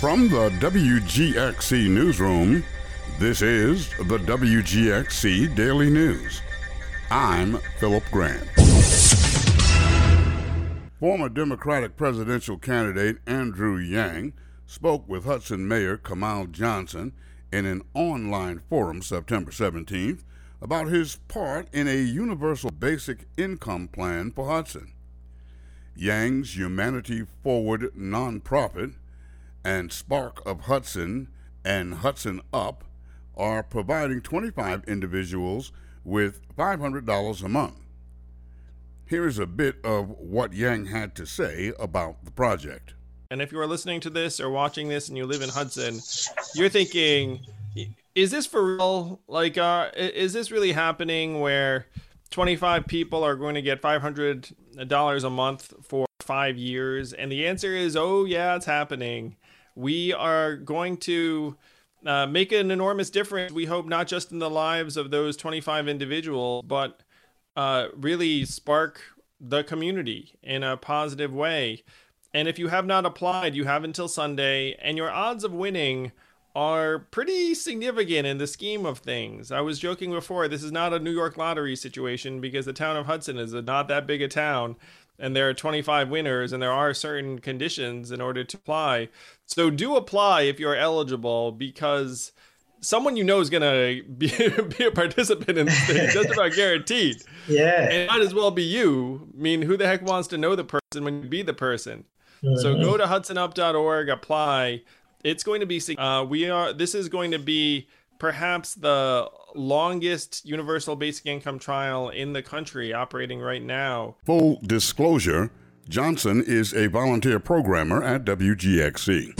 From the WGXC newsroom, this is the WGXC Daily News. I'm Philip Grant. Former Democratic presidential candidate Andrew Yang spoke with Hudson Mayor Kamal Johnson in an online forum September 17th about his part in a universal basic income plan for Hudson. Yang's Humanity Forward nonprofit and Spark of Hudson and Hudson Up are providing 25 individuals with $500 a month. Here is a bit of what Yang had to say about the project. And if you are listening to this or watching this and you live in Hudson, you're thinking, is this for real? Like, is this really happening where 25 people are going to get $500 a month for 5 years? And the answer is, oh yeah, it's happening. We are going to make an enormous difference. We hope not just in the lives of those 25 individuals, but really spark the community in a positive way. And if you have not applied, you have until Sunday, and your odds of winning are pretty significant in the scheme of things. I was joking before, this is not a New York lottery situation because the town of Hudson is not that big a town, and there are 25 winners, and there are certain conditions in order to apply. So do apply if you're eligible, because someone you know is going to be a participant in this thing, just about guaranteed. Yeah. And it might as well be you. I mean, who the heck wants to know the person when you be the person? Mm-hmm. So go to HudsonUp.org, apply. It's going to be, this is going to be perhaps the longest universal basic income trial in the country operating right now. Full disclosure, Johnson is a volunteer programmer at WGXC.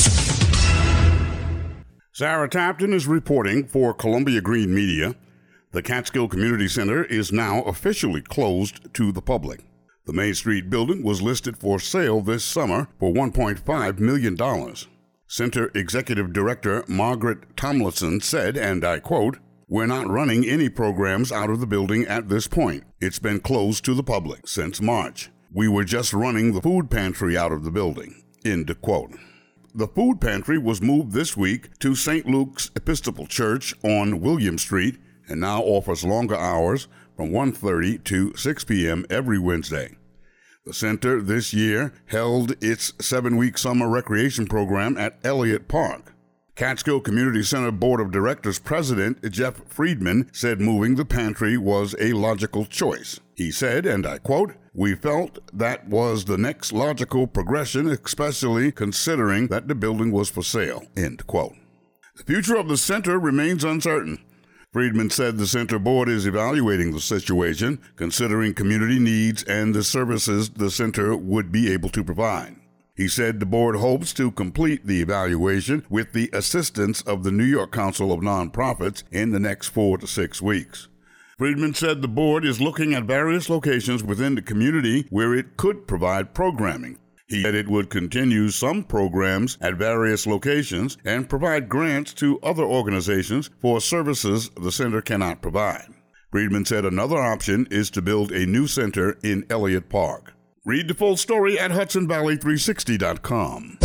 Sarah Tapton is reporting for Columbia Green Media. The Catskill Community Center is now officially closed to the public. The Main Street building was listed for sale this summer for $1.5 million. Center Executive Director Margaret Tomlinson said, and I quote, "We're not running any programs out of the building at this point. It's been closed to the public since March. We were just running the food pantry out of the building." End quote. The food pantry was moved this week to St. Luke's Episcopal Church on William Street and now offers longer hours from 1:30 to 6 p.m. every Wednesday. The center this year held its 7-week summer recreation program at Elliott Park. Catskill Community Center Board of Directors President Jeff Friedman said moving the pantry was a logical choice. He said, and I quote, "We felt that was the next logical progression, especially considering that the building was for sale." End quote. The future of the center remains uncertain. Friedman said the center board is evaluating the situation, considering community needs and the services the center would be able to provide. He said the board hopes to complete the evaluation with the assistance of the New York Council of Nonprofits in the next 4 to 6 weeks. Friedman said the board is looking at various locations within the community where it could provide programming. He said it would continue some programs at various locations and provide grants to other organizations for services the center cannot provide. Friedman said another option is to build a new center in Elliott Park. Read the full story at HudsonValley360.com.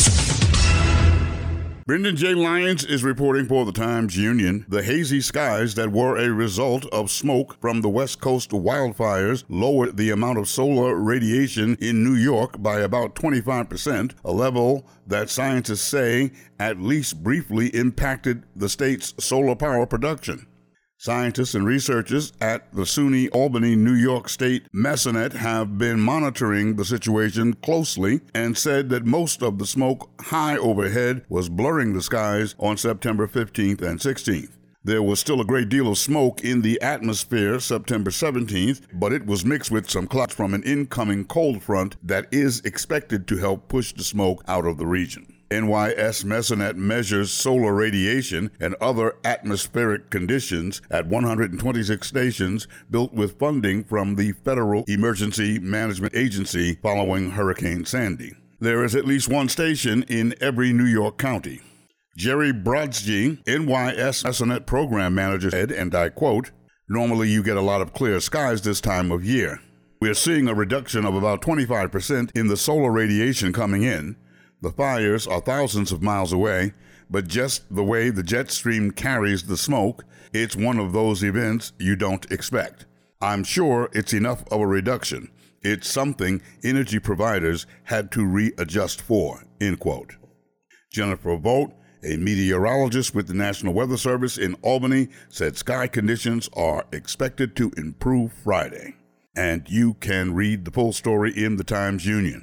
Brendan J. Lyons is reporting for the Times Union. The hazy skies that were a result of smoke from the West Coast wildfires lowered the amount of solar radiation in New York by about 25%, a level that scientists say at least briefly impacted the state's solar power production. Scientists and researchers at the SUNY Albany, New York State Mesonet have been monitoring the situation closely and said that most of the smoke high overhead was blurring the skies on September 15th and 16th. There was still a great deal of smoke in the atmosphere September 17th, but it was mixed with some clouds from an incoming cold front that is expected to help push the smoke out of the region. NYS Mesonet measures solar radiation and other atmospheric conditions at 126 stations built with funding from the Federal Emergency Management Agency following Hurricane Sandy. There is at least one station in every New York county. Jerry Brodsky, NYS Mesonet program manager, said, and I quote, "Normally you get a lot of clear skies this time of year. We're seeing a reduction of about 25% in the solar radiation coming in. The fires are thousands of miles away, but just the way the jet stream carries the smoke, it's one of those events you don't expect. I'm sure it's enough of a reduction. It's something energy providers had to readjust for," end quote. Jennifer Vogt, a meteorologist with the National Weather Service in Albany, said sky conditions are expected to improve Friday. And you can read the full story in the Times-Union.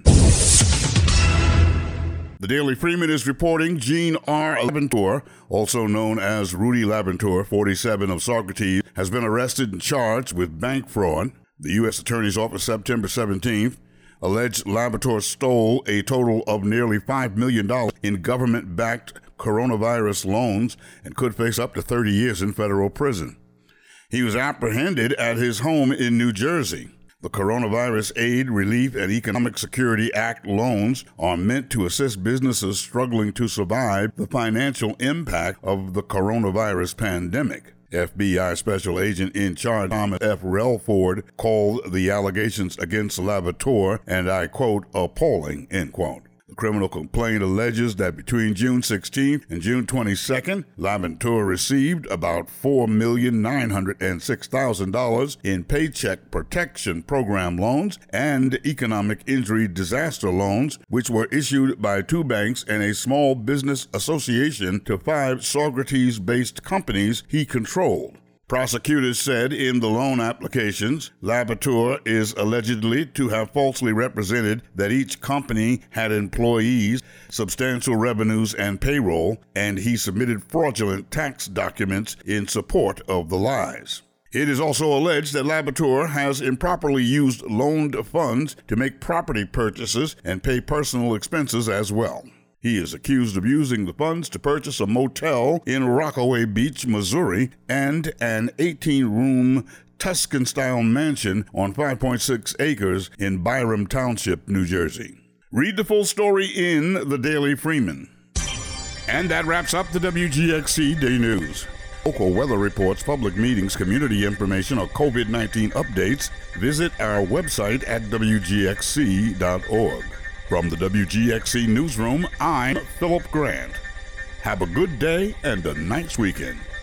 The Daily Freeman is reporting Gene R. Labentour, also known as Rudy Labentour, 47, of Saugerties, has been arrested and charged with bank fraud. The U.S. Attorney's Office, September 17th, alleged Labentour stole a total of nearly $5 million in government-backed coronavirus loans and could face up to 30 years in federal prison. He was apprehended at his home in New Jersey. The Coronavirus Aid, Relief, and Economic Security Act loans are meant to assist businesses struggling to survive the financial impact of the coronavirus pandemic. FBI Special Agent in charge Thomas F. Relford called the allegations against Labentour, and I quote, "appalling," end quote. The criminal complaint alleges that between June 16th and June 22nd, Labentour received about $4,906,000 in Paycheck Protection Program loans and Economic Injury Disaster loans, which were issued by 2 banks and a small business association to 5 Saugerties-based companies he controlled. Prosecutors said in the loan applications, Labentour is allegedly to have falsely represented that each company had employees, substantial revenues, and payroll, and he submitted fraudulent tax documents in support of the lies. It is also alleged that Labentour has improperly used loaned funds to make property purchases and pay personal expenses as well. He is accused of using the funds to purchase a motel in Rockaway Beach, Missouri, and an 18-room Tuscan-style mansion on 5.6 acres in Byram Township, New Jersey. Read the full story in the Daily Freeman. And that wraps up the WGXC Day News. Local weather reports, public meetings, community information, or COVID-19 updates, visit our website at WGXC.org. From the WGXC Newsroom, I'm Philip Grant. Have a good day and a nice weekend.